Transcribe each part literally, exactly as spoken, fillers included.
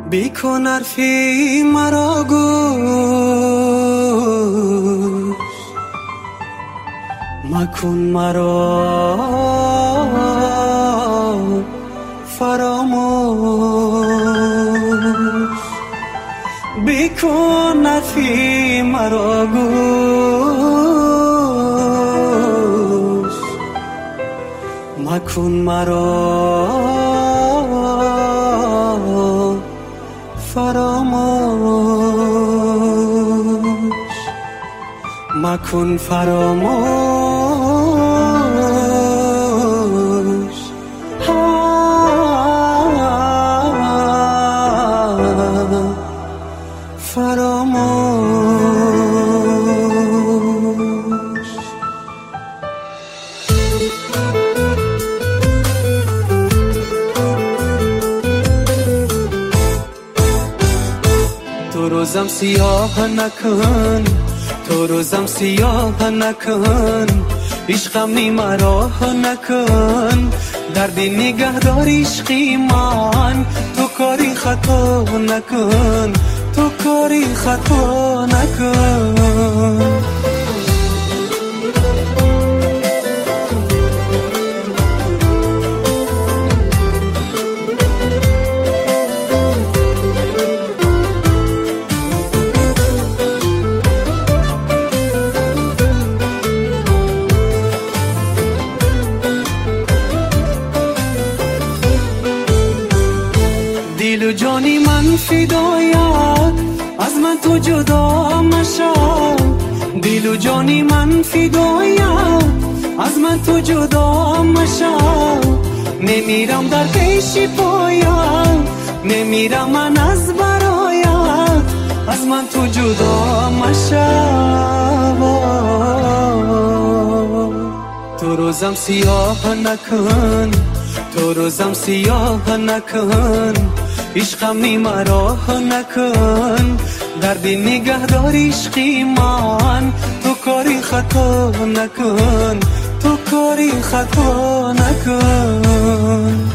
بیکن حرفی مرا گوش، مکن مرا فراموش. بیکن حرفی مرا گوش، مکن مرا فراموش، مکن فراموش. فراموش. تو روزم سیاه نکن، تو روزم سیاه نکن، عشقم نی مرا نکن، دردی نگه دار عشقی من، تو کاری خطا نکن، تو کاری خطا نکن. دل و جانی من فدایت، از من تو جدا مشو. دل و جانی من فدایت، از من تو جدا مشو. نمیرم در پیش پایت، نمیرم من از برایت، از من تو جدا مشو. تو روزم سیاه نکن، تو روزم سیاه نکن، عشقم نی مرا نکن، دردی نگه دار عشقی من، تو کاری خطا نکن، تو کاری خطا نکن.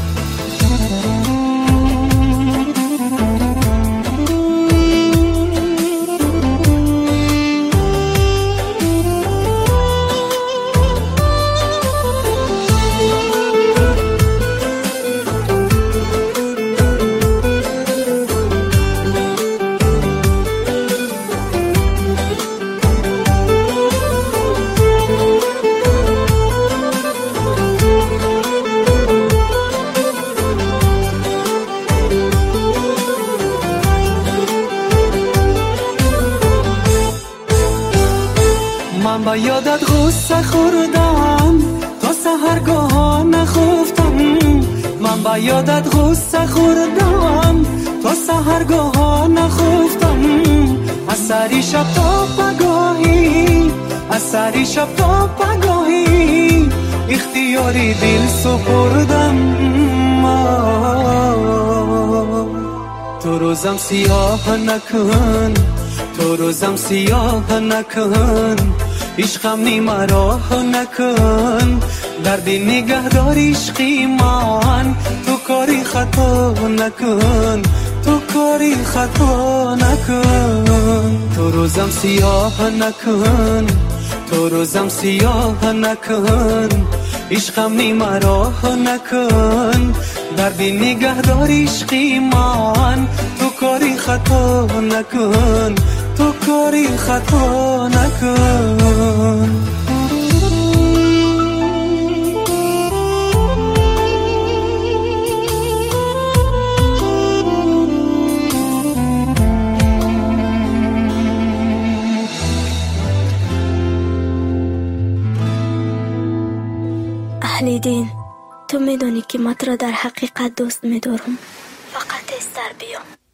من با یادت غصه خوردم، تا سحرگاه نخفتم. من با یادت غصه خوردم، تا سحرگاه نخفتم. از سری شب تا پگاهی، از سری شب تا پگاهی، اختیاری دل سپردم. تو روزم سیاه نکن، تو روزم سیاه نکن، عشقم نی مرا نکن، دردی نگه دار عشقی من، تو کاری خطا نکن، تو کاری خطا نکن. تو روزم سیاه نکن، تو روزم سیاه نکن، عشقم نی مرا نکن، دردی نگه دار عشقی من، تو کاری خطا نکن، تو کاری خطا نکن. اهل دین، تو میدونی که من را در حقیقت دوست میدارم، فقط از سر بیام.